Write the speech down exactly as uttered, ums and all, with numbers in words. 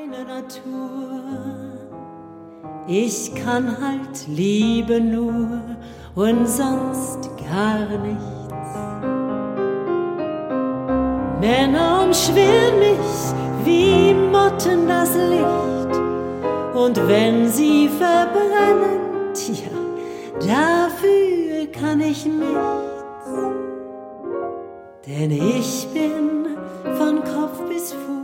meine Natur. Ich kann halt Liebe nur und sonst gar nichts. Männer umschwirren mich wie Motten das Licht, und wenn sie verbrennen, tja, dafür kann ich nichts. Denn ich bin von Kopf bis Fuß